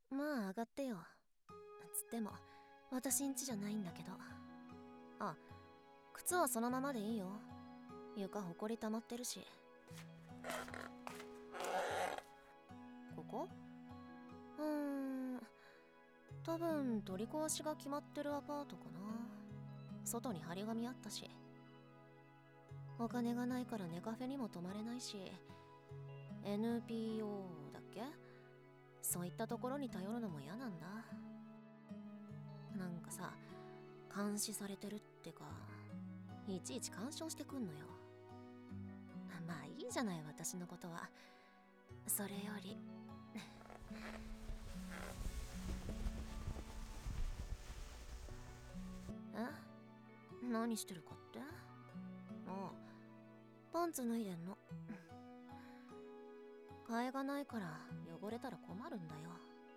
まあ上がってよ。つっても私ん家じゃないんだけど。あ、靴はそのままでいいよ。床ほこり溜まってるし。ここ多分取り壊しが決まってるアパートかな。外に張り紙あったし。お金がないからネカフェにも泊まれないし、 NPO だっけ、そういったところに頼るのも嫌なんだ。なんかさ、監視されてるってか、いちいち干渉してくんのよ。まあいいじゃない、私のことは。それより何してるかって？ああ、パンツ脱いでんの。替えがないから汚れたら困るんだよ。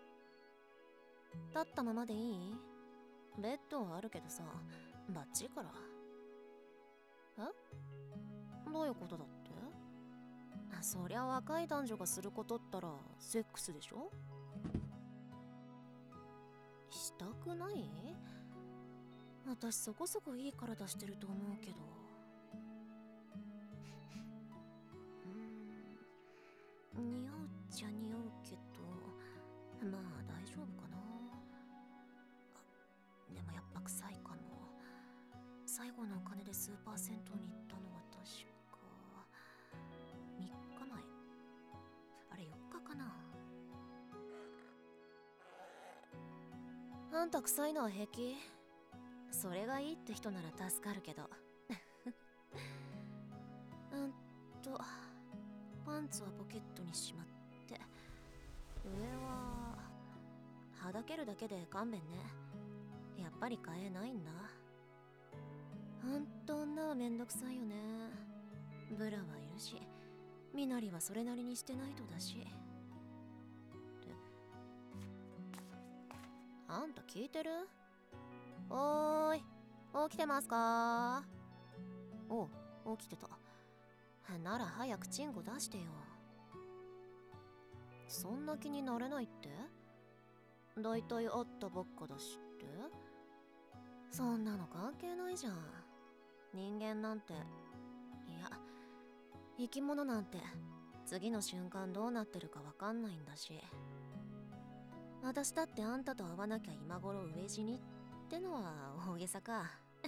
立ったままでいい？ベッドはあるけどさ、バッチリから。どういうことだって？そりゃ若い男女がすることったらセックスでしょ？したくない？私そこそこいい体してると思うけど。似合うっちゃ似合うけど、まあ大丈夫かな。でもやっぱ臭いかも。最後のお金でスーパー銭湯に行ったのは確か3日前。あれ4日かな。あんた臭いのは平気？それがいいって人なら助かるけど。とパンツはポケットにしまって、上ははだけるだけで勘弁ね。やっぱり買えないんだ。ほんと女はめんどくさいよね。ブラはいるし、身なりはそれなりにしてないとだし。ってあんた聞いてる？おーい、起きてますか？おう、起きてた。なら早くチンコ出してよ。そんな気になれないって？だいたい会ったばっかだしって？そんなの関係ないじゃん。人間なんて、いや、生き物なんて次の瞬間どうなってるかわかんないんだし。私だってあんたと会わなきゃ今頃飢え死にってのは大げさか。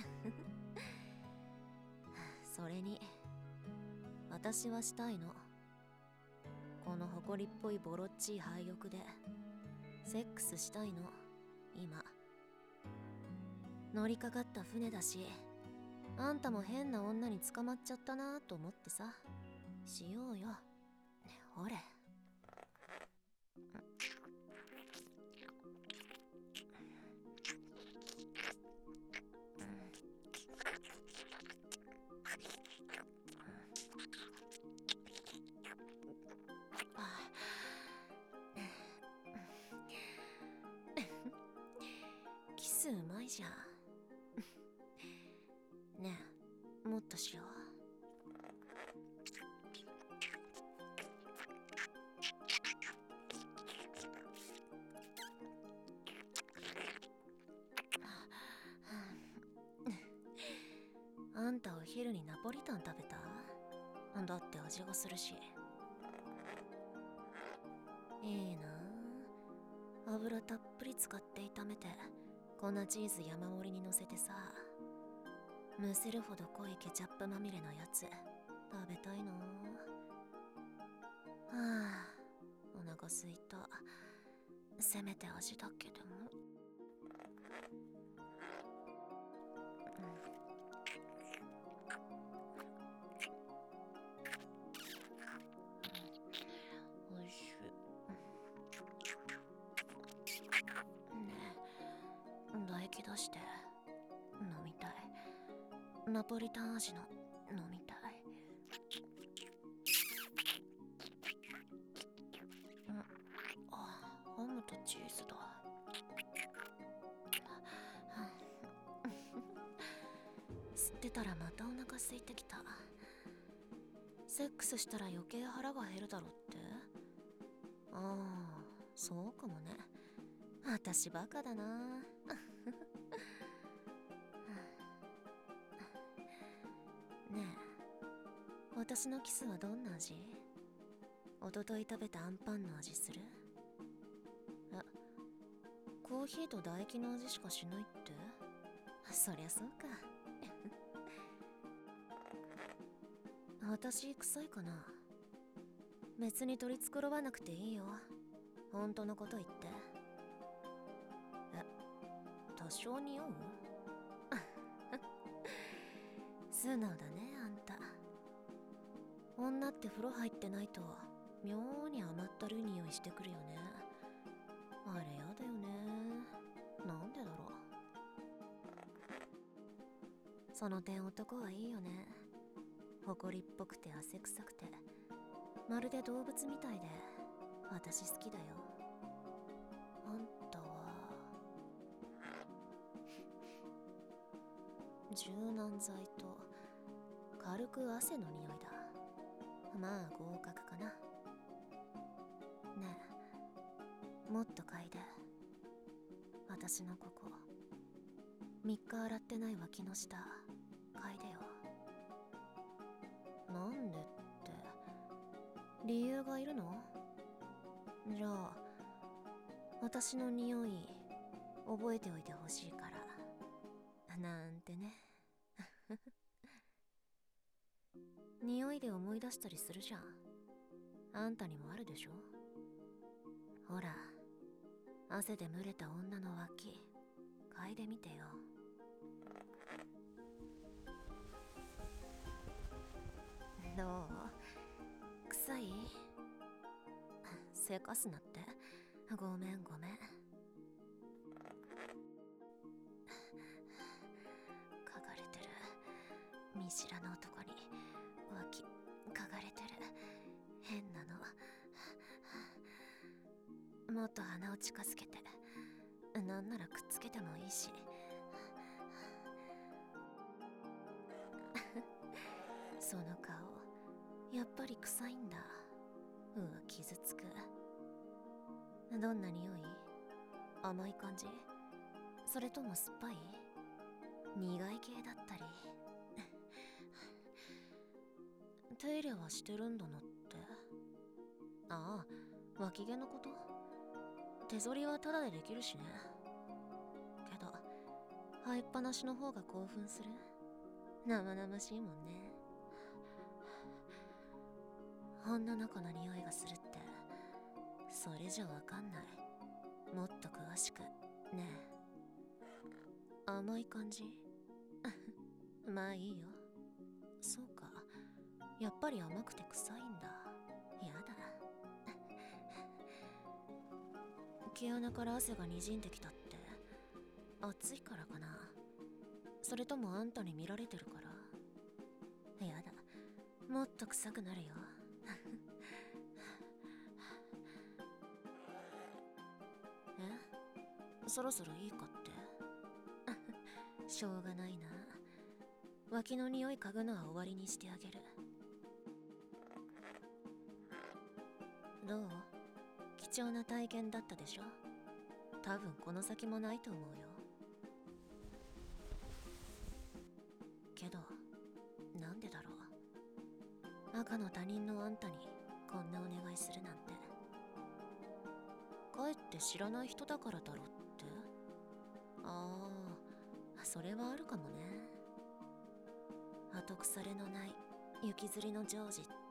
それに私はしたいの。この埃っぽいボロっちい廃屋でセックスしたいの。今乗りかかった船だし、あんたも変な女に捕まっちゃったなと思ってさ。しようよ、ほれ。キスうまいじゃん。ねえ、もっとしよう。あんたお昼にナポリタン食べた？だって味がするし。いいなあ、油たっぷり使って炒めて粉チーズ山盛りにのせてさ、むせるほど濃いケチャップまみれのやつ食べたいな。はあ、お腹すいた。せめて味だけでも。おいしい。ねえ、唾液出して飲みたい。ナポリタン味の飲みたい。ハムとチーズだ。吸ってたらまたお腹空いてきた。セックスしたら余計腹が減るだろって？ああ、そうかもね。 私バカだな。ねえ、私のキスはどんな味？一昨日食べたアンパンの味する？コーヒーと唾液の味しかしないって？そりゃそうか。私臭いかな？別に取り繕わなくていいよ。本当のこと言って。多少匂う？素直だね、あんた。女って風呂入ってないと妙に甘ったるい匂いしてくるよね。あれやだよね。なんでだろう。その点男はいいよね。誇りっぽくて汗臭くて、まるで動物みたいで私好きだよ。あんたは柔軟剤と軽く汗の匂いだ。まあ合格かな。ねえ、もっと嗅いで。私のここ3日洗ってない脇の下嗅いでよ。なんでって、理由がいるの？じゃあ私の匂い覚えておいてほしいからなんてね。匂いで思い出したりするじゃん。あんたにもあるでしょ？ほら、汗で蒸れた女の脇嗅いでみてよ。どう？臭い？せかすなって。ごめんごめん。嗅がれてる。見知らぬ男に脇嗅がれてる。変なの。もっと鼻を近づけて、なんならくっつけてもいいし。その顔やっぱり臭いんだ。うわ、傷つく。どんな匂い？甘い感じ？それとも酸っぱい？苦い系だったり。手入れはしてるんだなって。ああ、脇毛のこと？手剃りはタダでできるしね。けど生えっぱなしの方が興奮する。生々しいもんね。女の子の匂いがするって、それじゃわかんない。もっと詳しくねえ。甘い感じ？まあいいよ。そうか、やっぱり甘くて臭いんだ。やだ。毛穴から汗がにじんできたって、暑いからかな？それともあんたに見られてるから？やだ、もっと臭くなるよ。そろそろいいかって？しょうがないな。脇の匂い嗅ぐのは終わりにしてあげる。どう？貴重な体験だったでしょ？多分この先もないと思うよ。けどなんでだろう。赤の他人のあんたにこんなお願いするなんて。かえって知らない人だからだろって？ああ、それはあるかもね。後腐れのない雪吊りのジョージって